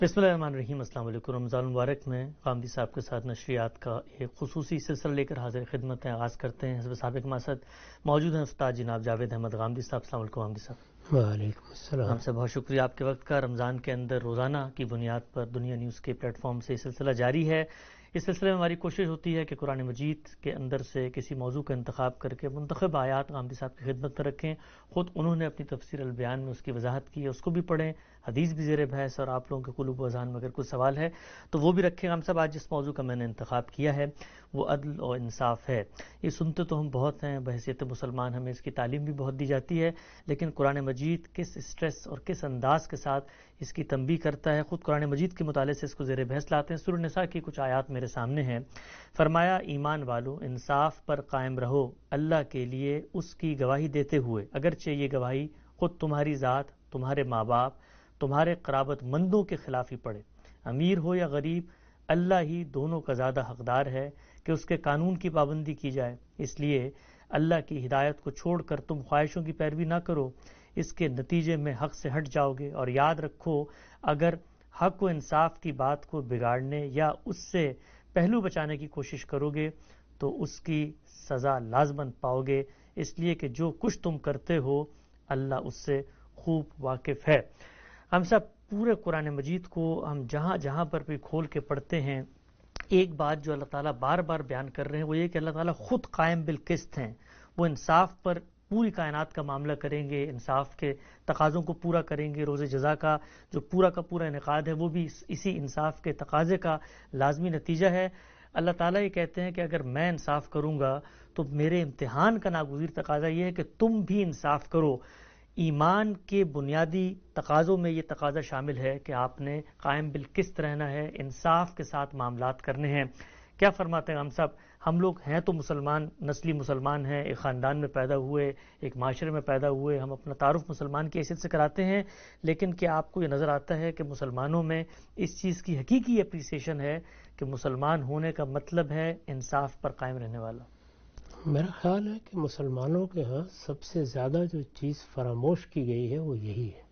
بسم اللہ الرحمن الرحیم۔ السلام علیکم۔ رمضان المبارک میں غامدی صاحب کے ساتھ نشریات کا ایک خصوصی سلسلہ لے کر حاضر خدمت ہیں، آغاز کرتے ہیں۔ حزب سابق ماسد موجود ہیں استاد جناب جاوید احمد غامدی صاحب۔ السلام علیکم غامدی صاحب۔ وعلیکم السلام۔ ہم سے بہت شکریہ آپ کے وقت کا۔ رمضان کے اندر روزانہ کی بنیاد پر دنیا نیوز کے پلیٹ فارم سے یہ سلسلہ جاری ہے۔ اس سلسلے میں ہماری کوشش ہوتی ہے کہ قرآن مجید کے اندر سے کسی موضوع کا انتخاب کر کے منتخب آیات غامدی صاحب کی خدمت میں رکھیں۔ خود انہوں نے اپنی تفسیر البیان میں اس کی وضاحت کی ہے، اس کو بھی پڑھیں، حدیث بھی زیر بحث، اور آپ لوگوں کے قلوب و اذہان میں اگر کوئی سوال ہے تو وہ بھی رکھیں۔ ہم سب آج جس موضوع کا میں نے انتخاب کیا ہے وہ عدل اور انصاف ہے۔ یہ سنتے تو ہم بہت ہیں، بحیثیت مسلمان ہمیں اس کی تعلیم بھی بہت دی جاتی ہے، لیکن قرآن مجید کس اسٹریس اور کس انداز کے ساتھ اس کی تنبیہ کرتا ہے، خود قرآن مجید کے مطالعے سے اس کو زیر بحث لاتے ہیں۔ سورہ النساء کی کچھ آیات میرے سامنے ہیں۔ فرمایا ایمان والو انصاف پر قائم رہو اللہ کے لیے اس کی گواہی دیتے ہوئے، اگرچہ یہ گواہی خود تمہاری ذات، تمہارے ماں باپ، تمہارے قرابت مندوں کے خلاف ہی پڑے، امیر ہو یا غریب، اللہ ہی دونوں کا زیادہ حقدار ہے کہ اس کے قانون کی پابندی کی جائے۔ اس لیے اللہ کی ہدایت کو چھوڑ کر تم خواہشوں کی پیروی نہ کرو، اس کے نتیجے میں حق سے ہٹ جاؤ گے۔ اور یاد رکھو اگر حق و انصاف کی بات کو بگاڑنے یا اس سے پہلو بچانے کی کوشش کرو گے تو اس کی سزا لازماً پاؤ گے، اس لیے کہ جو کچھ تم کرتے ہو اللہ اس سے خوب واقف ہے۔ ہم سب پورے قرآن مجید کو ہم جہاں جہاں پر بھی کھول کے پڑھتے ہیں، ایک بات جو اللہ تعالیٰ بار بار بیان کر رہے ہیں وہ یہ کہ اللہ تعالیٰ خود قائم بالقسط ہیں۔ وہ انصاف پر پوری کائنات کا معاملہ کریں گے، انصاف کے تقاضوں کو پورا کریں گے۔ روز جزا کا جو پورا کا پورا انعقاد ہے وہ بھی اسی انصاف کے تقاضے کا لازمی نتیجہ ہے۔ اللہ تعالیٰ یہ کہتے ہیں کہ اگر میں انصاف کروں گا تو میرے امتحان کا ناگزیر تقاضا یہ ہے کہ تم بھی انصاف کرو۔ ایمان کے بنیادی تقاضوں میں یہ تقاضا شامل ہے کہ آپ نے قائم بالقسط رہنا ہے، انصاف کے ساتھ معاملات کرنے ہیں۔ کیا فرماتے ہیں ہم سب؟ ہم لوگ ہیں تو مسلمان، نسلی مسلمان ہیں، ایک خاندان میں پیدا ہوئے، ایک معاشرے میں پیدا ہوئے، ہم اپنا تعارف مسلمان کی حیثیت سے کراتے ہیں، لیکن کیا آپ کو یہ نظر آتا ہے کہ مسلمانوں میں اس چیز کی حقیقی اپریسیشن ہے کہ مسلمان ہونے کا مطلب ہے انصاف پر قائم رہنے والا؟ میرا خیال ہے کہ مسلمانوں کے ہاں سب سے زیادہ جو چیز فراموش کی گئی ہے وہ یہی ہے،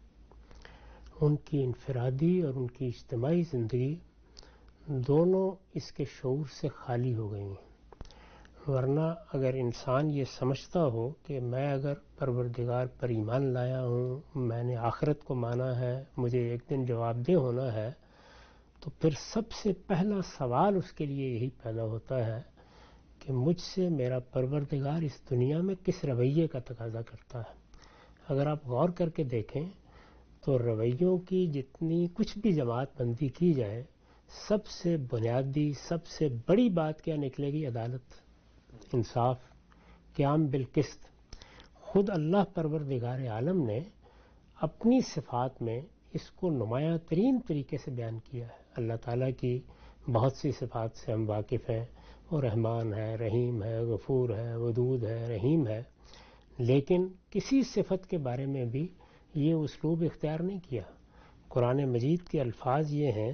ان کی انفرادی اور ان کی اجتماعی زندگی دونوں اس کے شعور سے خالی ہو گئی ہیں۔ ورنہ اگر انسان یہ سمجھتا ہو کہ میں اگر پروردگار پر ایمان لایا ہوں، میں نے آخرت کو مانا ہے، مجھے ایک دن جواب دہ ہونا ہے، تو پھر سب سے پہلا سوال اس کے لیے یہی پیدا ہوتا ہے کہ مجھ سے میرا پروردگار اس دنیا میں کس رویے کا تقاضا کرتا ہے۔ اگر آپ غور کر کے دیکھیں تو رویوں کی جتنی کچھ بھی جماعت بندی کی جائے، سب سے بنیادی، سب سے بڑی بات کیا نکلے گی؟ عدالت، انصاف، قیام بالقسط۔ خود اللہ پروردگار عالم نے اپنی صفات میں اس کو نمایاں ترین طریقے سے بیان کیا ہے۔ اللہ تعالیٰ کی بہت سی صفات سے ہم واقف ہیں، وہ رحمان ہے، رحیم ہے، غفور ہے، ودود ہے، رحیم ہے، لیکن کسی صفت کے بارے میں بھی یہ اسلوب اختیار نہیں کیا۔ قرآن مجید کے الفاظ یہ ہیں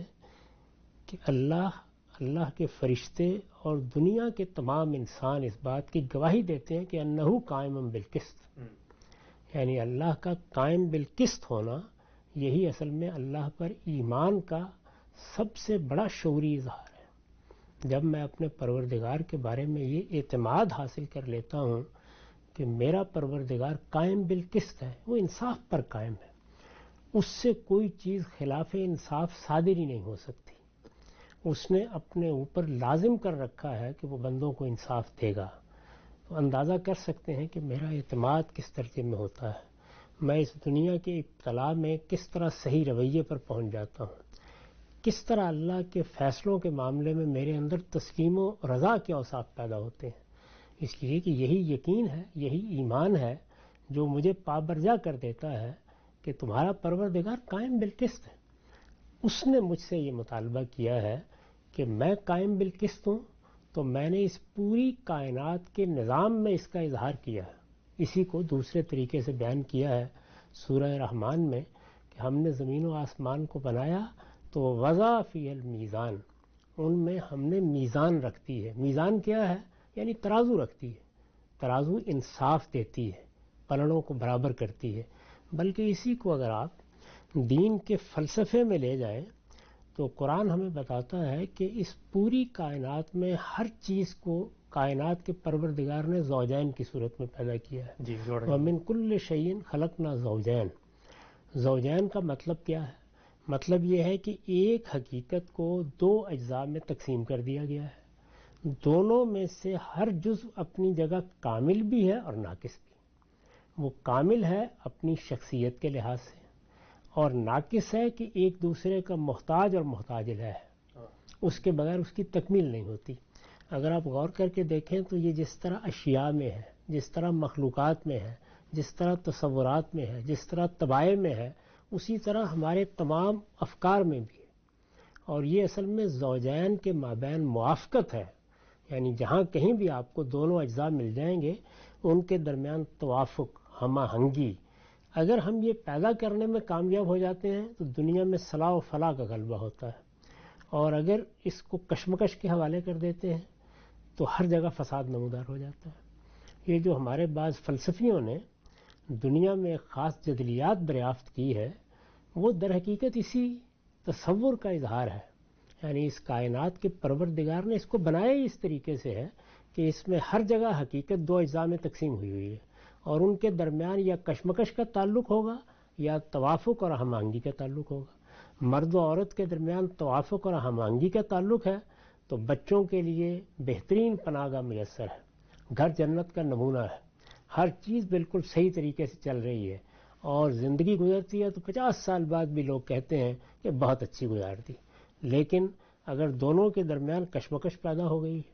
کہ اللہ کے فرشتے اور دنیا کے تمام انسان اس بات کی گواہی دیتے ہیں کہ انہو قائم بالقسط، یعنی اللہ کا قائم بالقسط ہونا یہی اصل میں اللہ پر ایمان کا سب سے بڑا شعوری اظہار ہے۔ جب میں اپنے پروردگار کے بارے میں یہ اعتماد حاصل کر لیتا ہوں کہ میرا پروردگار قائم بالقسط ہے، وہ انصاف پر قائم ہے، اس سے کوئی چیز خلاف انصاف صادر ہی نہیں ہو سکتی، اس نے اپنے اوپر لازم کر رکھا ہے کہ وہ بندوں کو انصاف دے گا، تو اندازہ کر سکتے ہیں کہ میرا اعتماد کس ترتیب میں ہوتا ہے، میں اس دنیا کے ابتلا میں کس طرح صحیح رویے پر پہنچ جاتا ہوں، کس طرح اللہ کے فیصلوں کے معاملے میں میرے اندر تسلیم و رضا کے اوصاف پیدا ہوتے ہیں، اس لیے کہ یہی یقین ہے، یہی ایمان ہے جو مجھے پابرجا کر دیتا ہے کہ تمہارا پروردگار قائم بالقسط ہے۔ اس نے مجھ سے یہ مطالبہ کیا ہے کہ میں قائم بالقسط ہوں، تو میں نے اس پوری کائنات کے نظام میں اس کا اظہار کیا ہے۔ اسی کو دوسرے طریقے سے بیان کیا ہے سورہ رحمان میں کہ ہم نے زمین و آسمان کو بنایا تو وضع فی المیزان، ان میں ہم نے میزان رکھ دی ہے۔ میزان کیا ہے؟ یعنی ترازو رکھتی ہے، ترازو انصاف دیتی ہے، پلڑوں کو برابر کرتی ہے۔ بلکہ اسی کو اگر آپ دین کے فلسفے میں لے جائیں تو قرآن ہمیں بتاتا ہے کہ اس پوری کائنات میں ہر چیز کو کائنات کے پروردگار نے زوجین کی صورت میں پیدا کیا ہے. جی وَمِن كُلِّ شَيْءٍ خَلَقْنَا زَوْجَيْن. زوجین کا مطلب کیا ہے؟ مطلب یہ ہے کہ ایک حقیقت کو دو اجزاء میں تقسیم کر دیا گیا ہے. دونوں میں سے ہر جزء اپنی جگہ کامل بھی ہے اور ناقص بھی. وہ کامل ہے اپنی شخصیت کے لحاظ سے، اور ناقص ہے کہ ایک دوسرے کا محتاج اور محتاج ہے. اس کے بغیر اس کی تکمیل نہیں ہوتی. اگر آپ غور کر کے دیکھیں تو یہ جس طرح اشیاء میں ہے، جس طرح مخلوقات میں ہے، جس طرح تصورات میں ہے، جس طرح طبائع میں ہے، اسی طرح ہمارے تمام افکار میں بھی ہے. اور یہ اصل میں زوجین کے مابین موافقت ہے. یعنی جہاں کہیں بھی آپ کو دونوں اجزاء مل جائیں گے، ان کے درمیان توافق، ہم آہنگی، اگر ہم یہ پیدا کرنے میں کامیاب ہو جاتے ہیں تو دنیا میں صلاح و فلاح کا غلبہ ہوتا ہے. اور اگر اس کو کشمکش کے حوالے کر دیتے ہیں تو ہر جگہ فساد نمودار ہو جاتا ہے. یہ جو ہمارے بعض فلسفیوں نے دنیا میں ایک خاص جدلیات دریافت کی ہے، وہ در حقیقت اسی تصور کا اظہار ہے. یعنی اس کائنات کے پروردگار نے اس کو بنایا ہی اس طریقے سے ہے کہ اس میں ہر جگہ حقیقت دو اجزاء میں تقسیم ہوئی ہے، اور ان کے درمیان یا کشمکش کا تعلق ہوگا یا توافق اور ہم آہنگی کا تعلق ہوگا. مرد و عورت کے درمیان توافق اور ہم آہنگی کا تعلق ہے تو بچوں کے لیے بہترین پناہ گاہ میسر ہے. گھر جنت کا نمونہ ہے. ہر چیز بالکل صحیح طریقے سے چل رہی ہے، اور زندگی گزرتی ہے تو 50 سال بعد بھی لوگ کہتے ہیں کہ بہت اچھی گزار دی. لیکن اگر دونوں کے درمیان کشمکش پیدا ہو گئی،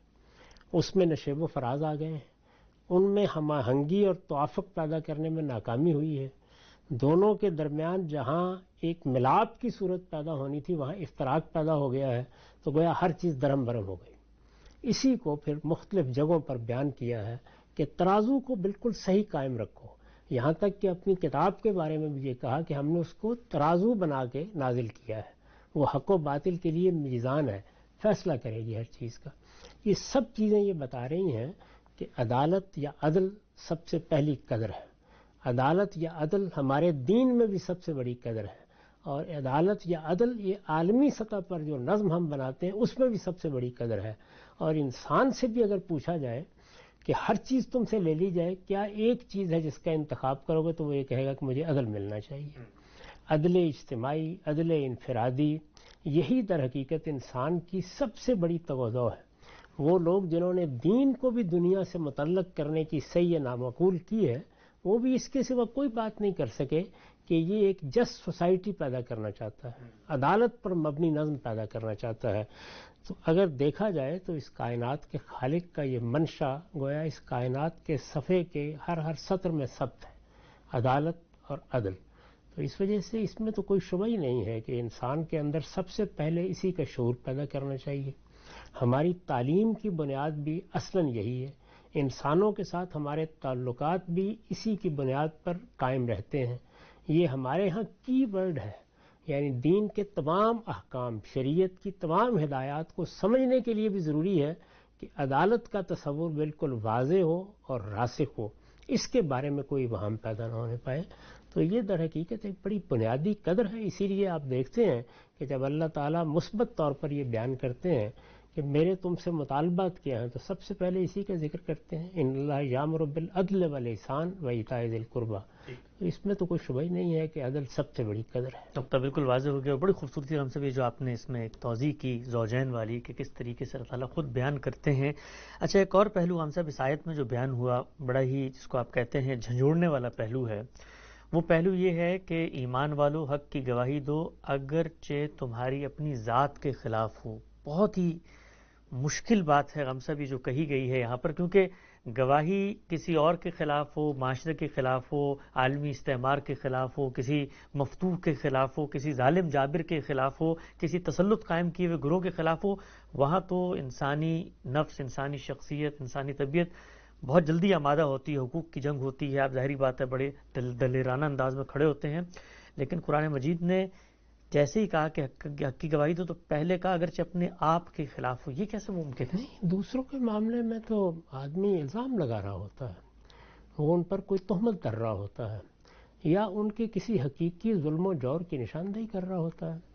اس میں نشیب و فراز آ گئے ہیں، ان میں ہم آہنگی اور توافق پیدا کرنے میں ناکامی ہوئی ہے، دونوں کے درمیان جہاں ایک ملاپ کی صورت پیدا ہونی تھی وہاں افتراق پیدا ہو گیا ہے، تو گویا ہر چیز درہم برہم ہو گئی. اسی کو پھر مختلف جگہوں پر بیان کیا ہے کہ ترازو کو بالکل صحیح قائم رکھو. یہاں تک کہ اپنی کتاب کے بارے میں بھی یہ کہا کہ ہم نے اس کو ترازو بنا کے نازل کیا ہے. وہ حق و باطل کے لیے میزان ہے، فیصلہ کرے گی ہر چیز کا. یہ سب چیزیں یہ بتا رہی ہیں کہ عدالت یا عدل سب سے پہلی قدر ہے. عدالت یا عدل ہمارے دین میں بھی سب سے بڑی قدر ہے، اور عدالت یا عدل یہ عالمی سطح پر جو نظم ہم بناتے ہیں اس میں بھی سب سے بڑی قدر ہے. اور انسان سے بھی اگر پوچھا جائے کہ ہر چیز تم سے لے لی جائے، کیا ایک چیز ہے جس کا انتخاب کرو گے، تو وہ یہ کہے گا کہ مجھے عدل ملنا چاہیے. عدل اجتماعی، عدل انفرادی، یہی در حقیقت انسان کی سب سے بڑی تواضع ہے. وہ لوگ جنہوں نے دین کو بھی دنیا سے متعلق کرنے کی صحیح نامعقول کی ہے، وہ بھی اس کے سوا کوئی بات نہیں کر سکے کہ یہ ایک جسٹ سوسائٹی پیدا کرنا چاہتا ہے، عدالت پر مبنی نظم پیدا کرنا چاہتا ہے. تو اگر دیکھا جائے تو اس کائنات کے خالق کا یہ منشا گویا اس کائنات کے صفحے کے ہر سطر میں ثبت ہے، عدالت اور عدل. تو اس وجہ سے اس میں تو کوئی شبہ ہی نہیں ہے کہ انسان کے اندر سب سے پہلے اسی کا شعور پیدا کرنا چاہیے. ہماری تعلیم کی بنیاد بھی اصلاً یہی ہے. انسانوں کے ساتھ ہمارے تعلقات بھی اسی کی بنیاد پر قائم رہتے ہیں. یہ ہمارے ہاں کی ورڈ ہے. یعنی دین کے تمام احکام، شریعت کی تمام ہدایات کو سمجھنے کے لیے بھی ضروری ہے کہ عدالت کا تصور بالکل واضح ہو اور راسخ ہو، اس کے بارے میں کوئی وہم پیدا نہ ہونے پائے. تو یہ در حقیقت ایک بڑی بنیادی قدر ہے. اسی لیے آپ دیکھتے ہیں کہ جب اللہ تعالیٰ مثبت طور پر یہ بیان کرتے ہیں کہ میرے تم سے مطالبات کیا ہیں، تو سب سے پہلے اسی کا ذکر کرتے ہیں، ان اللہ یامر بالعدل والاحسان وایتاء ذی القربی. تو اس میں تو کوئی شبہ ہی نہیں ہے کہ عدل سب سے بڑی قدر ہے. نقطہ بالکل واضح ہو گیا، اور بڑی خوبصورتی ہم سے بھی جو آپ نے اس میں ایک توضیح کی زوجین والی کہ کس طریقے سے اللہ تعالیٰ خود بیان کرتے ہیں. اچھا، ایک اور پہلو ہم صاحب اس آیت میں جو بیان ہوا، بڑا ہی جس کو آپ کہتے ہیں جھنجھوڑنے والا پہلو ہے. وہ پہلو یہ ہے کہ ایمان والو حق کی گواہی دو اگرچہ تمہاری اپنی ذات کے خلاف ہو. بہت ہی مشکل بات ہے غمزہ بھی جو کہی گئی ہے یہاں پر، کیونکہ گواہی کسی اور کے خلاف ہو، معاشرے کے خلاف ہو، عالمی استعمار کے خلاف ہو، کسی مفتوح کے خلاف ہو، کسی ظالم جابر کے خلاف ہو، کسی تسلط قائم کیے ہوئے گروہ کے خلاف ہو، وہاں تو انسانی نفس، انسانی شخصیت، انسانی طبیعت بہت جلدی آمادہ ہوتی ہے، حقوق کی جنگ ہوتی ہے. آپ ظاہری بات ہے بڑے دلیرانہ انداز میں کھڑے ہوتے ہیں. لیکن قرآن مجید نے جیسے ہی کہا کہ حق کی گواہی دو، تو پہلے کہا اگرچہ اپنے آپ کے خلاف ہو. یہ کیسے ممکن ہے؟ نہیں، دوسروں کے معاملے میں تو آدمی الزام لگا رہا ہوتا ہے، وہ ان پر کوئی تہمت در رہا ہوتا ہے، یا ان کے کسی حقیقی ظلم و جور کی نشاندہی کر رہا ہوتا ہے.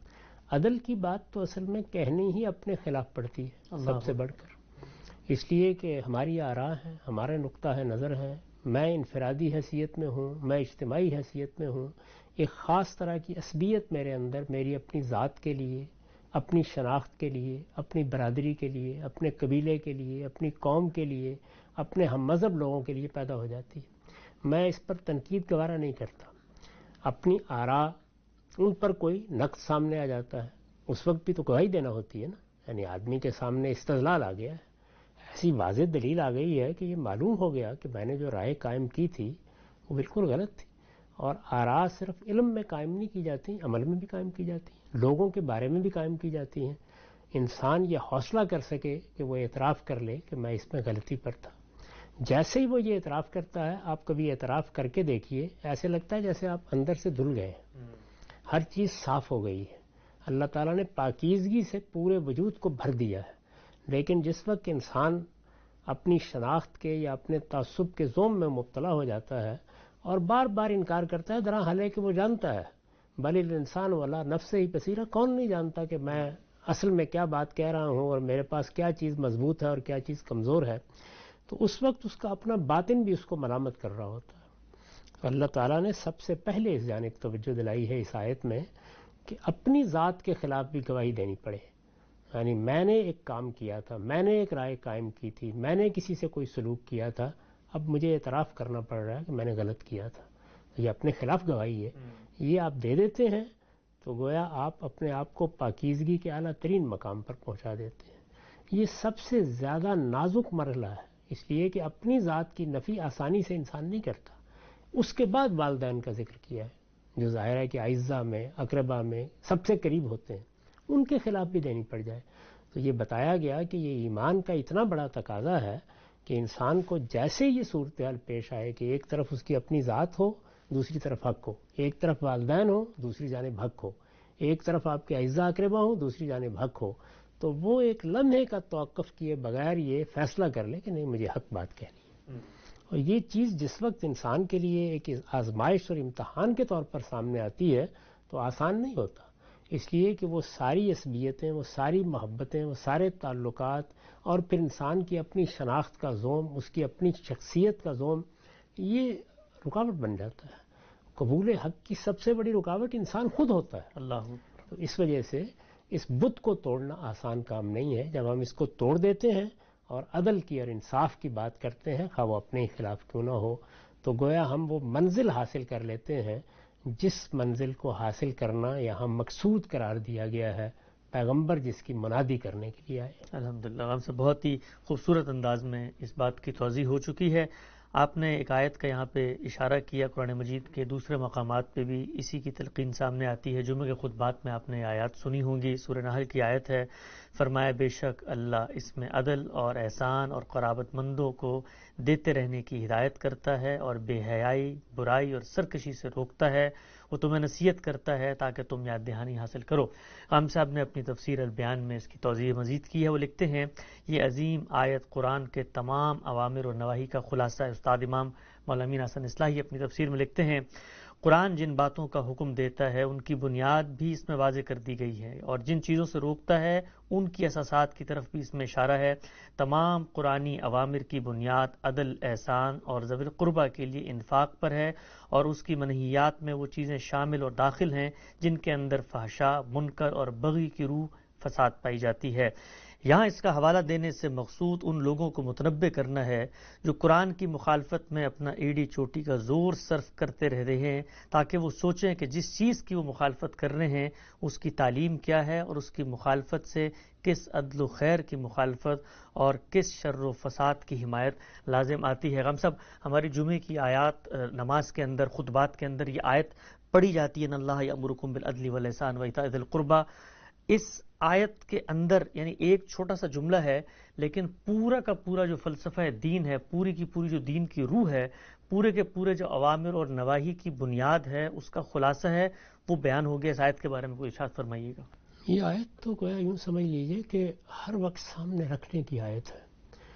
عدل کی بات تو اصل میں کہنی ہی اپنے خلاف پڑتی ہے سب سے بڑھ کر، اس لیے کہ ہماری آراء ہیں، ہمارے نقطہ نظر ہیں، میں انفرادی حیثیت میں ہوں، میں اجتماعی حیثیت میں ہوں، ایک خاص طرح کی عصبیت میرے اندر میری اپنی ذات کے لیے، اپنی شناخت کے لیے، اپنی برادری کے لیے، اپنے قبیلے کے لیے، اپنی قوم کے لیے، اپنے ہم مذہب لوگوں کے لیے پیدا ہو جاتی ہے۔ میں اس پر تنقید گوارا نہیں کرتا، اپنی آراء ان پر کوئی نقد سامنے آ جاتا ہے اس وقت بھی تو گواہی دینا ہوتی ہے نا، یعنی آدمی کے سامنے استدلال آ گیا ہے، ایسی واضح دلیل آ گئی ہے کہ یہ معلوم ہو گیا کہ میں نے جو رائے قائم کی تھی وہ بالکل غلط تھی۔ اور آراء صرف علم میں قائم نہیں کی جاتی، عمل میں بھی قائم کی جاتی ہیں، لوگوں کے بارے میں بھی قائم کی جاتی ہیں۔ انسان یہ حوصلہ کر سکے کہ وہ اعتراف کر لے کہ میں اس میں غلطی پر تھا، جیسے ہی وہ یہ اعتراف کرتا ہے، آپ کبھی اعتراف کر کے دیکھیے، ایسے لگتا ہے جیسے آپ اندر سے دھل گئے ہیں، ہر چیز صاف ہو گئی ہے، اللہ تعالیٰ نے پاکیزگی سے پورے وجود کو بھر دیا ہے۔ لیکن جس وقت انسان اپنی شناخت کے یا اپنے تعصب کے زوم میں مبتلا ہو جاتا ہے اور بار بار انکار کرتا ہے، درا حال ہے کہ وہ جانتا ہے، بل الانسان والا نفس ہی بصیرہ، کون نہیں جانتا کہ میں اصل میں کیا بات کہہ رہا ہوں اور میرے پاس کیا چیز مضبوط ہے اور کیا چیز کمزور ہے۔ تو اس وقت اس کا اپنا باطن بھی اس کو ملامت کر رہا ہوتا ہے۔ اللہ تعالیٰ نے سب سے پہلے اس جانب توجہ دلائی ہے اس آیت میں کہ اپنی ذات کے خلاف بھی گواہی دینی پڑے، یعنی میں نے ایک کام کیا تھا، میں نے ایک رائے قائم کی تھی، میں نے کسی سے کوئی سلوک کیا تھا، اب مجھے اعتراف کرنا پڑ رہا ہے کہ میں نے غلط کیا تھا، یہ اپنے خلاف گواہی ہے۔ یہ آپ دے دیتے ہیں تو گویا آپ اپنے آپ کو پاکیزگی کے اعلیٰ ترین مقام پر پہنچا دیتے ہیں۔ یہ سب سے زیادہ نازک مرحلہ ہے، اس لیے کہ اپنی ذات کی نفی آسانی سے انسان نہیں کرتا۔ اس کے بعد والدین کا ذکر کیا ہے، جو ظاہر ہے کہ اعزاء میں، اقربا میں سب سے قریب ہوتے ہیں، ان کے خلاف بھی دینی پڑ جائے۔ تو یہ بتایا گیا کہ یہ ایمان کا اتنا بڑا تقاضا ہے کہ انسان کو جیسے یہ صورتحال پیش آئے کہ ایک طرف اس کی اپنی ذات ہو، دوسری طرف حق ہو، ایک طرف والدین ہو، دوسری جانب حق ہو، ایک طرف آپ کے اعزاء اقربا ہو، دوسری جانب حق ہو، تو وہ ایک لمحے کا توقف کیے بغیر یہ فیصلہ کر لے کہ نہیں مجھے حق بات کہنی ہے۔ اور یہ چیز جس وقت انسان کے لیے ایک آزمائش اور امتحان کے طور پر سامنے آتی ہے تو آسان نہیں ہوتا، اس لیے کہ وہ ساری عصبیتیں، وہ ساری محبتیں، وہ سارے تعلقات، اور پھر انسان کی اپنی شناخت کا زوم، اس کی اپنی شخصیت کا زوم، یہ رکاوٹ بن جاتا ہے۔ قبول حق کی سب سے بڑی رکاوٹ انسان خود ہوتا ہے۔ اللہ، تو اس وجہ سے اس بت کو توڑنا آسان کام نہیں ہے۔ جب ہم اس کو توڑ دیتے ہیں اور عدل کی اور انصاف کی بات کرتے ہیں، خواہ وہ اپنے ہی خلاف کیوں نہ ہو، تو گویا ہم وہ منزل حاصل کر لیتے ہیں جس منزل کو حاصل کرنا یہاں مقصود قرار دیا گیا ہے، پیغمبر جس کی منادی کرنے کے لیے آئے۔ الحمدللہ، ہم سے بہت ہی خوبصورت انداز میں اس بات کی توضیح ہو چکی ہے۔ آپ نے ایک آیت کا یہاں پہ اشارہ کیا، قرآن مجید کے دوسرے مقامات پہ بھی اسی کی تلقین سامنے آتی ہے۔ جمعہ کے خطبات میں آپ نے آیات سنی ہوں گی، سورہ نحل کی آیت ہے، فرمایا بے شک اللہ اس میں عدل اور احسان اور قرابت مندوں کو دیتے رہنے کی ہدایت کرتا ہے اور بے حیائی، برائی اور سرکشی سے روکتا ہے، وہ تمہیں نصیحت کرتا ہے تاکہ تم یاد دہانی حاصل کرو۔ ہم صاحب نے اپنی تفسیر البیان میں اس کی توضیح مزید کی ہے، وہ لکھتے ہیں یہ عظیم آیت قرآن کے تمام اوامر و نواہی کا خلاصہ ہے۔ استاد امام مولانا امین حسن اصلاحی اپنی تفسیر میں لکھتے ہیں قرآن جن باتوں کا حکم دیتا ہے ان کی بنیاد بھی اس میں واضح کر دی گئی ہے، اور جن چیزوں سے روکتا ہے ان کی اساسات کی طرف بھی اس میں اشارہ ہے۔ تمام قرآنی اوامر کی بنیاد عدل، احسان اور ذوی القربہ کے لیے انفاق پر ہے، اور اس کی منہیات میں وہ چیزیں شامل اور داخل ہیں جن کے اندر فحشاء، منکر اور بغی کی روح فساد پائی جاتی ہے۔ یہاں اس کا حوالہ دینے سے مقصود ان لوگوں کو متنبہ کرنا ہے جو قرآن کی مخالفت میں اپنا ایڑی چوٹی کا زور صرف کرتے رہ رہے ہیں، تاکہ وہ سوچیں کہ جس چیز کی وہ مخالفت کر رہے ہیں اس کی تعلیم کیا ہے اور اس کی مخالفت سے کس عدل و خیر کی مخالفت اور کس شر و فساد کی حمایت لازم آتی ہے۔ ہم سب ہماری جمعے کی آیات، نماز کے اندر، خطبات کے اندر یہ آیت پڑھی جاتی ہے، ان اللہ یأمرکم بالعدل والاحسان وایتاء ذی القربی۔ اس آیت کے اندر یعنی ایک چھوٹا سا جملہ ہے، لیکن پورا کا پورا جو فلسفہ دین ہے، پوری کی پوری جو دین کی روح ہے، پورے کے پورے جو اوامر اور نواہی کی بنیاد ہے، اس کا خلاصہ ہے، وہ بیان ہو گیا۔ اس آیت کے بارے میں کوئی ارشاد فرمائیے گا۔ یہ آیت تو گویا یوں سمجھ لیجئے کہ ہر وقت سامنے رکھنے کی آیت ہے،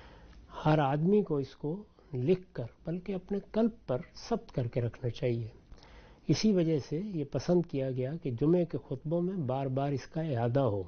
ہر آدمی کو اس کو لکھ کر بلکہ اپنے قلب پر ثبت کر کے رکھنا چاہیے اسی وجہ سے یہ پسند کیا گیا کہ جمعے کے خطبوں میں بار بار اس کا اعادہ ہو۔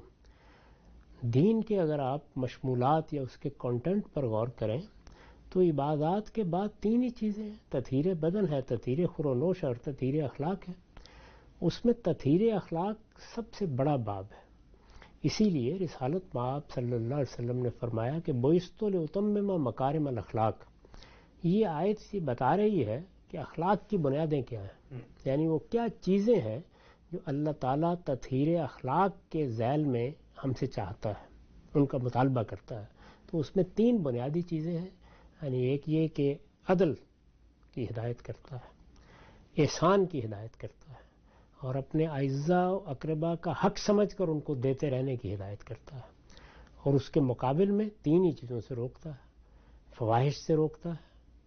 دین کے اگر آپ مشمولات یا اس کے کانٹینٹ پر غور کریں تو عبادات کے بعد تین ہی چیزیں ہیں، تطہیر بدن ہے، تطہیر خورونوش اور تطہیر اخلاق ہے۔ اس میں تطہیر اخلاق سب سے بڑا باب ہے۔ اسی لیے رسالت مآب صلی اللہ علیہ وسلم نے فرمایا کہ بعثت لأتمم مکارم الاخلاق، یہ آیت یہ بتا رہی ہے کہ اخلاق کی بنیادیں کیا ہیں، یعنی وہ کیا چیزیں ہیں جو اللہ تعالیٰ تطہیر اخلاق کے ذیل میں ہم سے چاہتا ہے، ان کا مطالبہ کرتا ہے۔ تو اس میں تین بنیادی چیزیں ہیں، یعنی ایک یہ کہ عدل کی ہدایت کرتا ہے، احسان کی ہدایت کرتا ہے، اور اپنے اعزاء و اقربا کا حق سمجھ کر ان کو دیتے رہنے کی ہدایت کرتا ہے، اور اس کے مقابل میں تین ہی چیزوں سے روکتا ہے، فواحش سے روکتا ہے،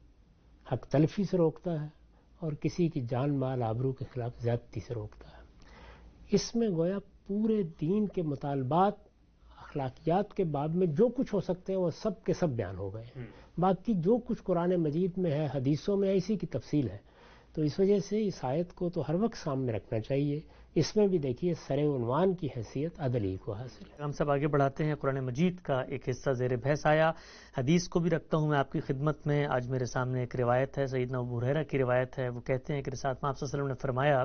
حق تلفی سے روکتا ہے، اور کسی کی جان مال آبرو کے خلاف زیادتی سے روکتا ہے۔ اس میں گویا پورے دین کے مطالبات اخلاقیات کے باب میں جو کچھ ہو سکتے ہیں وہ سب کے سب بیان ہو گئے۔ باقی جو کچھ قرآن مجید میں ہے، حدیثوں میں ہے، اسی کی تفصیل ہے۔ تو اس وجہ سے اس آیت کو تو ہر وقت سامنے رکھنا چاہیے۔ اس میں بھی دیکھیے سر عنوان کی حیثیت عدل ہی کو حاصل ہے۔ ہم سب آگے بڑھاتے ہیں۔ قرآن مجید کا ایک حصہ زیر بحث آیا، حدیث کو بھی رکھتا ہوں میں آپ کی خدمت میں۔ آج میرے سامنے ایک روایت ہے، سیدنا ابو ہریرہ کی روایت ہے۔ وہ کہتے ہیں کہ رسالت مآب صلی اللہ علیہ وسلم نے فرمایا،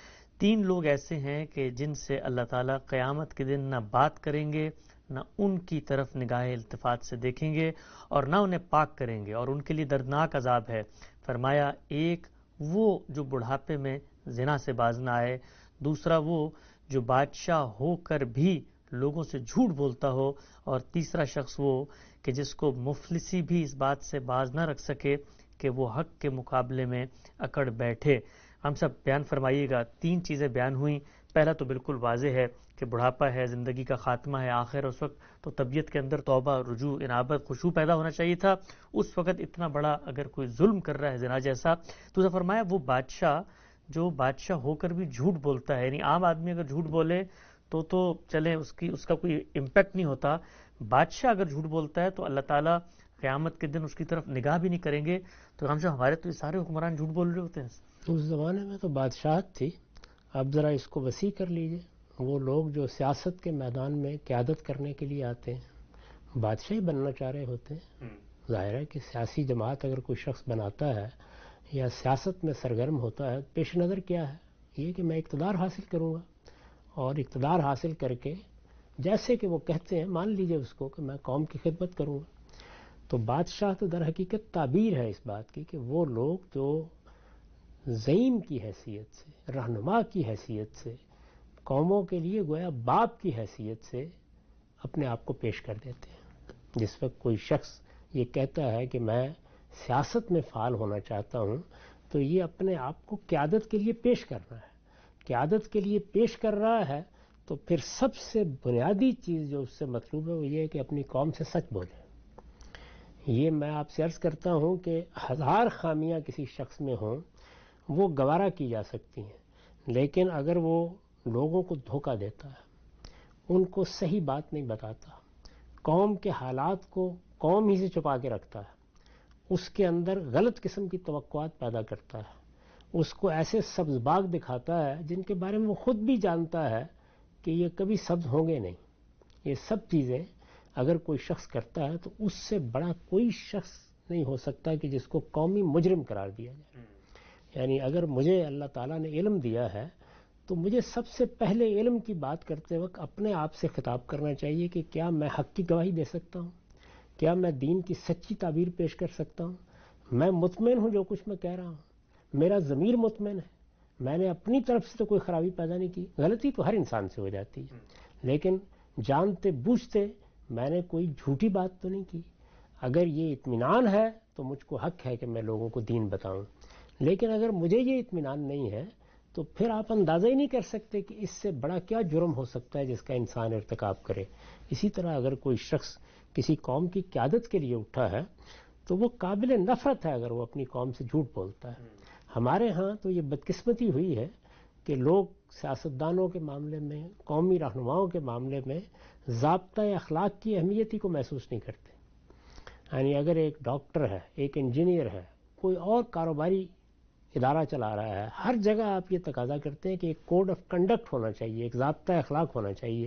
تین لوگ ایسے ہیں کہ جن سے اللہ تعالیٰ قیامت کے دن نہ بات کریں گے، نہ ان کی طرف نگاہ التفات سے دیکھیں گے، اور نہ انہیں پاک کریں گے، اور ان کے لیے دردناک عذاب ہے۔ فرمایا، ایک وہ جو بڑھاپے میں زنا سے باز نہ آئے، دوسرا وہ جو بادشاہ ہو کر بھی لوگوں سے جھوٹ بولتا ہو، اور تیسرا شخص وہ کہ جس کو مفلسی بھی اس بات سے باز نہ رکھ سکے کہ وہ حق کے مقابلے میں اکڑ بیٹھے۔ ہم سب بیان فرمائیے گا۔ تین چیزیں بیان ہوئیں۔ پہلا تو بالکل واضح ہے کہ بڑھاپا ہے، زندگی کا خاتمہ ہے، آخر اس وقت تو طبیعت کے اندر توبہ، رجوع، انابت، خشوع پیدا ہونا چاہیے تھا۔ اس وقت اتنا بڑا اگر کوئی ظلم کر رہا ہے زنا جیسا، تو فرمایا وہ بادشاہ جو بادشاہ ہو کر بھی جھوٹ بولتا ہے، یعنی عام آدمی اگر جھوٹ بولے تو چلیں اس کا کوئی امپیکٹ نہیں ہوتا، بادشاہ اگر جھوٹ بولتا ہے تو اللہ تعالیٰ قیامت کے دن اس کی طرف نگاہ بھی نہیں کریں گے۔ تو ہم ہمارے تو یہ سارے حکمران جھوٹ بول رہے ہوتے ہیں۔ اس زمانے میں تو بادشاہت تھی۔ اب ذرا اس کو وسیع کر لیجئے، وہ لوگ جو سیاست کے میدان میں قیادت کرنے کے لیے آتے ہیں، بادشاہ ہی بننا چاہ رہے ہوتے ہیں۔ ظاہر ہے کہ سیاسی جماعت اگر کوئی شخص بناتا ہے یا سیاست میں سرگرم ہوتا ہے، پیش نظر کیا ہے؟ یہ کہ میں اقتدار حاصل کروں گا، اور اقتدار حاصل کر کے جیسے کہ وہ کہتے ہیں مان لیجئے اس کو کہ میں قوم کی خدمت کروں گا۔ تو بادشاہ تو در حقیقت تعبیر ہے اس بات کی کہ وہ لوگ جو زعیم کی حیثیت سے، رہنما کی حیثیت سے، قوموں کے لیے گویا باپ کی حیثیت سے اپنے آپ کو پیش کر دیتے ہیں۔ جس وقت کوئی شخص یہ کہتا ہے کہ میں سیاست میں فعال ہونا چاہتا ہوں، تو یہ اپنے آپ کو قیادت کے لیے پیش کر رہا ہے۔ قیادت کے لیے پیش کر رہا ہے تو پھر سب سے بنیادی چیز جو اس سے مطلوب ہے وہ یہ ہے کہ اپنی قوم سے سچ بولے۔ یہ میں آپ سے عرض کرتا ہوں کہ 1000 خامیاں کسی شخص میں ہوں وہ گوارا کی جا سکتی ہیں، لیکن اگر وہ لوگوں کو دھوکہ دیتا ہے، ان کو صحیح بات نہیں بتاتا، قوم کے حالات کو قوم ہی سے چھپا کے رکھتا ہے، اس کے اندر غلط قسم کی توقعات پیدا کرتا ہے، اس کو ایسے سبز باغ دکھاتا ہے جن کے بارے میں وہ خود بھی جانتا ہے کہ یہ کبھی سبز ہوں گے نہیں، یہ سب چیزیں اگر کوئی شخص کرتا ہے تو اس سے بڑا کوئی شخص نہیں ہو سکتا کہ جس کو قومی مجرم قرار دیا جائے۔ یعنی اگر مجھے اللہ تعالیٰ نے علم دیا ہے تو مجھے سب سے پہلے علم کی بات کرتے وقت اپنے آپ سے خطاب کرنا چاہیے کہ کیا میں حق کی گواہی دے سکتا ہوں، کیا میں دین کی سچی تعبیر پیش کر سکتا ہوں، میں مطمئن ہوں جو کچھ میں کہہ رہا ہوں، میرا ضمیر مطمئن ہے، میں نے اپنی طرف سے تو کوئی خرابی پیدا نہیں کی۔ غلطی تو ہر انسان سے ہو جاتی ہے، لیکن جانتے بوجھتے میں نے کوئی جھوٹی بات تو نہیں کی۔ اگر یہ اطمینان ہے تو مجھ کو حق ہے کہ میں لوگوں کو دین بتاؤں، لیکن اگر مجھے یہ اطمینان نہیں ہے تو پھر آپ اندازہ ہی نہیں کر سکتے کہ اس سے بڑا کیا جرم ہو سکتا ہے جس کا انسان ارتکاب کرے۔ اسی طرح اگر کوئی شخص کسی قوم کی قیادت کے لیے اٹھا ہے تو وہ قابل نفرت ہے اگر وہ اپنی قوم سے جھوٹ بولتا ہے۔ ہمارے ہاں تو یہ بدقسمتی ہوئی ہے کہ لوگ سیاستدانوں کے معاملے میں، قومی رہنماؤں کے معاملے میں ضابطہ اخلاق کی اہمیت ہی کو محسوس نہیں کرتے۔ یعنی اگر ایک ڈاکٹر ہے، ایک انجینئر ہے، کوئی اور کاروباری ادارہ چلا رہا ہے، ہر جگہ آپ یہ تقاضا کرتے ہیں کہ ایک کوڈ آف کنڈکٹ ہونا چاہیے، ایک ضابطۂ اخلاق ہونا چاہیے.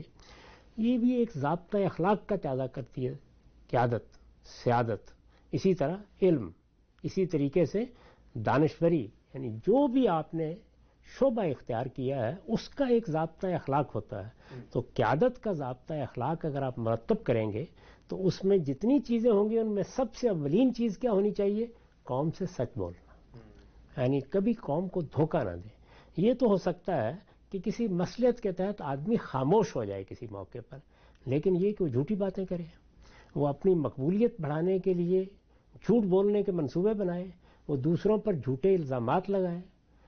یہ بھی ایک ضابطۂ اخلاق کا تقاضا کرتی ہے قیادت، سیادت. اسی طرح علم، اسی طریقے سے دانشوری، یعنی جو بھی آپ نے شعبہ اختیار کیا ہے اس کا ایک ضابطۂ اخلاق ہوتا ہے. تو قیادت کا ضابطۂ اخلاق اگر آپ مرتب کریں گے تو اس میں جتنی چیزیں ہوں گی ان میں سب سے اولین چیز کیا ہونی چاہیے؟ قوم سے سچ بولنا، یعنی کبھی قوم کو دھوکہ نہ دیں. یہ تو ہو سکتا ہے کہ کسی مصلحت کے تحت آدمی خاموش ہو جائے کسی موقع پر، لیکن یہ کہ وہ جھوٹی باتیں کرے، وہ اپنی مقبولیت بڑھانے کے لیے جھوٹ بولنے کے منصوبے بنائے، وہ دوسروں پر جھوٹے الزامات لگائے،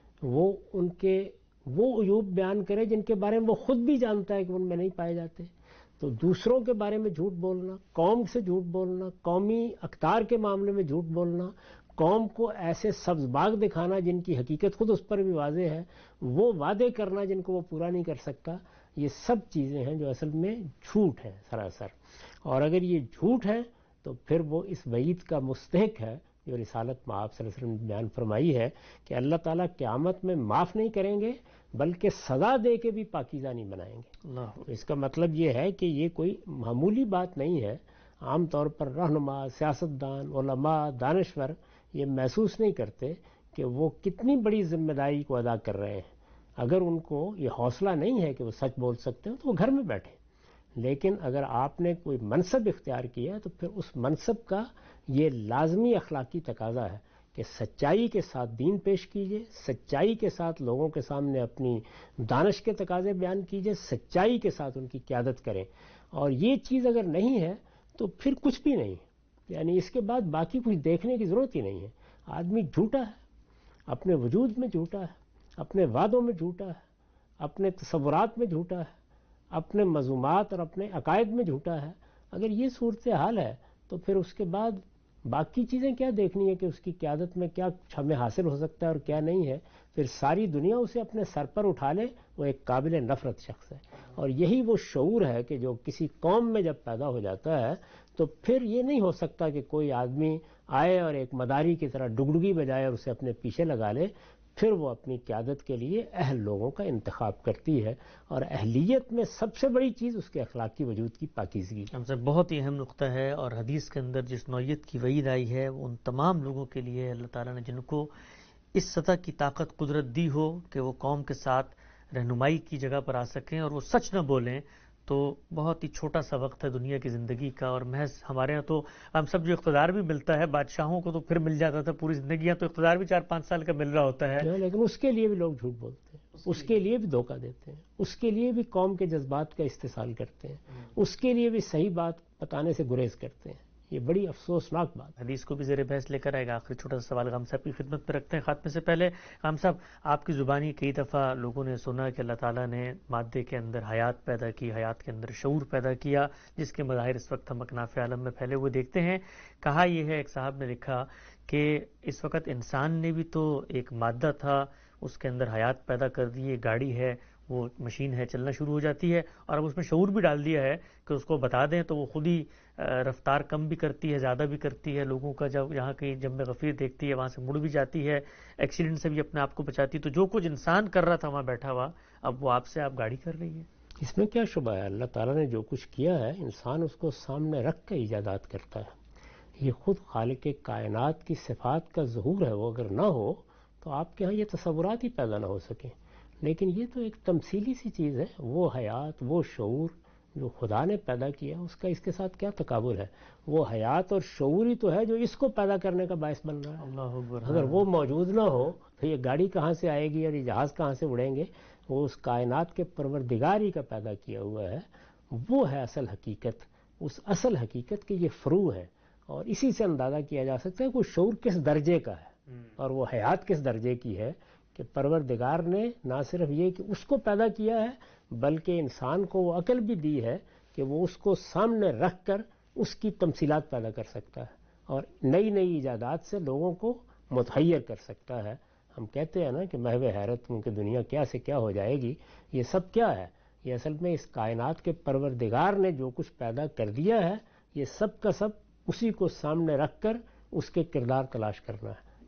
وہ ان کے وہ عیوب بیان کرے جن کے بارے میں وہ خود بھی جانتا ہے کہ ان میں نہیں پائے جاتے. تو دوسروں کے بارے میں جھوٹ بولنا، قوم سے جھوٹ بولنا، قومی اقدار کے معاملے میں جھوٹ بولنا، قوم کو ایسے سبز باغ دکھانا جن کی حقیقت خود اس پر بھی واضح ہے، وہ وعدے کرنا جن کو وہ پورا نہیں کر سکتا، یہ سب چیزیں ہیں جو اصل میں جھوٹ ہیں سراسر. اور اگر یہ جھوٹ ہے تو پھر وہ اس وعید کا مستحق ہے جو رسالت مآب صلی اللہ علیہ وسلم نے بیان فرمائی ہے کہ اللہ تعالیٰ قیامت میں معاف نہیں کریں گے بلکہ سزا دے کے بھی پاکیزہ نہیں بنائیں گے. تو اس کا مطلب یہ ہے کہ یہ کوئی معمولی بات نہیں ہے. عام طور پر رہنما، سیاستدان، علماء، دانشور یہ محسوس نہیں کرتے کہ وہ کتنی بڑی ذمہ داری کو ادا کر رہے ہیں. اگر ان کو یہ حوصلہ نہیں ہے کہ وہ سچ بول سکتے ہیں تو وہ گھر میں بیٹھیں، لیکن اگر آپ نے کوئی منصب اختیار کیا ہے تو پھر اس منصب کا یہ لازمی اخلاقی تقاضا ہے کہ سچائی کے ساتھ دین پیش کیجئے، سچائی کے ساتھ لوگوں کے سامنے اپنی دانش کے تقاضے بیان کیجئے، سچائی کے ساتھ ان کی قیادت کریں. اور یہ چیز اگر نہیں ہے تو پھر کچھ بھی نہیں، یعنی اس کے بعد باقی کچھ دیکھنے کی ضرورت ہی نہیں ہے. آدمی جھوٹا ہے، اپنے وجود میں جھوٹا ہے، اپنے وعدوں میں جھوٹا ہے، اپنے تصورات میں جھوٹا ہے، اپنے مضمومات اور اپنے عقائد میں جھوٹا ہے. اگر یہ صورتحال ہے تو پھر اس کے بعد باقی چیزیں کیا دیکھنی ہے کہ اس کی قیادت میں کیا ہمیں حاصل ہو سکتا ہے اور کیا نہیں ہے. پھر ساری دنیا اسے اپنے سر پر اٹھا لے، وہ ایک قابل نفرت شخص ہے. اور یہی وہ شعور ہے کہ جو کسی قوم میں جب پیدا ہو جاتا ہے تو پھر یہ نہیں ہو سکتا کہ کوئی آدمی آئے اور ایک مداری کی طرح ڈگڈگی بجائے اور اسے اپنے پیچھے لگا لے. پھر وہ اپنی قیادت کے لیے اہل لوگوں کا انتخاب کرتی ہے، اور اہلیت میں سب سے بڑی چیز اس کے اخلاقی وجود کی پاکیزگی. ہم سے بہت ہی اہم نقطہ ہے، اور حدیث کے اندر جس نوعیت کی وعید آئی ہے وہ ان تمام لوگوں کے لیے اللہ تعالیٰ نے جن کو اس سطح کی طاقت قدرت دی ہو کہ وہ قوم کے ساتھ رہنمائی کی جگہ پر آ سکیں اور وہ سچ نہ بولیں. تو بہت ہی چھوٹا سا وقت ہے دنیا کی زندگی کا، اور محض ہمارے ہاں تو ہم سب جو اقتدار بھی ملتا ہے، بادشاہوں کو تو پھر مل جاتا تھا پوری زندگی، یہاں تو اقتدار بھی 4-5 سال کا مل رہا ہوتا ہے. لیکن اس کے لیے بھی لوگ جھوٹ بولتے ہیں، اس کے لیے بھی دھوکہ دیتے ہیں، اس کے لیے بھی قوم کے جذبات کا استحصال کرتے ہیں، اس کے لیے بھی صحیح بات بتانے سے گریز کرتے ہیں. یہ بڑی افسوسناک بات. حدیث کو بھی زیر بحث لے کر آئے گا. آخری چھوٹا سا سوال غام صاحب کی خدمت میں رکھتے ہیں خاتمے سے پہلے. غام صاحب، آپ کی زبانی کئی دفعہ لوگوں نے سنا کہ اللہ تعالیٰ نے مادے کے اندر حیات پیدا کی، حیات کے اندر شعور پیدا کیا، جس کے مظاہر اس وقت ہم اکناف عالم میں پھیلے ہوئے دیکھتے ہیں. کہا یہ ہے، ایک صاحب نے لکھا کہ اس وقت انسان نے بھی تو ایک مادہ تھا، اس کے اندر حیات پیدا کر دی، گاڑی ہے، وہ مشین ہے، چلنا شروع ہو جاتی ہے، اور اب اس میں شعور بھی ڈال دیا ہے کہ اس کو بتا دیں تو وہ خود ہی رفتار کم بھی کرتی ہے، زیادہ بھی کرتی ہے، لوگوں کا جب یہاں کہیں جنب غفیر دیکھتی ہے وہاں سے مڑ بھی جاتی ہے، ایکسیڈنٹ سے بھی اپنے آپ کو بچاتی ہے. تو جو کچھ انسان کر رہا تھا وہاں بیٹھا ہوا، اب وہ آپ گاڑی کر رہی ہے. اس میں کیا شبہ ہے؟ اللہ تعالیٰ نے جو کچھ کیا ہے انسان اس کو سامنے رکھ کے ایجادات کرتا ہے. یہ خود خالق کائنات کی صفات کا ظہور ہے. وہ اگر نہ ہو تو آپ کے ہاں یہ تصورات ہی پیدا نہ ہو سکیں. لیکن یہ تو ایک تمثیلی سی چیز ہے. وہ حیات، وہ شعور جو خدا نے پیدا کیا، اس کا اس کے ساتھ کیا تقابل ہے؟ وہ حیات اور شعور ہی تو ہے جو اس کو پیدا کرنے کا باعث بن رہا ہے. اللہ اکبر. اگر وہ موجود نہ ہو تو یہ گاڑی کہاں سے آئے گی اور یہ جہاز کہاں سے اڑیں گے؟ وہ اس کائنات کے پروردگار ہی کا پیدا کیا ہوا ہے. وہ ہے اصل حقیقت. اس اصل حقیقت کے یہ فروع ہے، اور اسی سے اندازہ کیا جا سکتا ہے کہ وہ شعور کس درجے کا ہے اور وہ حیات کس درجے کی ہے. کہ پروردگار نے نہ صرف یہ کہ اس کو پیدا کیا ہے، بلکہ انسان کو وہ عقل بھی دی ہے کہ وہ اس کو سامنے رکھ کر اس کی تمثیلات پیدا کر سکتا ہے اور نئی نئی ایجادات سے لوگوں کو متحیر کر سکتا ہے. ہم کہتے ہیں نا کہ محو حیرت ہوں کہ دنیا کیا سے کیا ہو جائے گی. یہ سب کیا ہے؟ یہ اصل میں اس کائنات کے پروردگار نے جو کچھ پیدا کر دیا ہے، یہ سب کا سب اسی کو سامنے رکھ کر اس کے کردار تلاش کرنا ہے.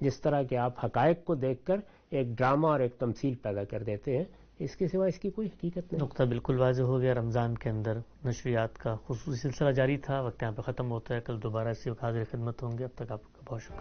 جس طرح کہ آپ حقائق کو دیکھ کر ایک ڈرامہ اور ایک تمثیل پیدا کر دیتے ہیں، اس کے سوا اس کی کوئی حقیقت نہیں۔ نقطہ بالکل واضح ہو گیا۔ رمضان کے اندر نشریات کا خصوصی سلسلہ جاری تھا، وقت یہاں پہ ختم ہوتا ہے، کل دوبارہ اسی وقت حاضر خدمت ہوں گے، اب تک آپ کا بہت شکریہ۔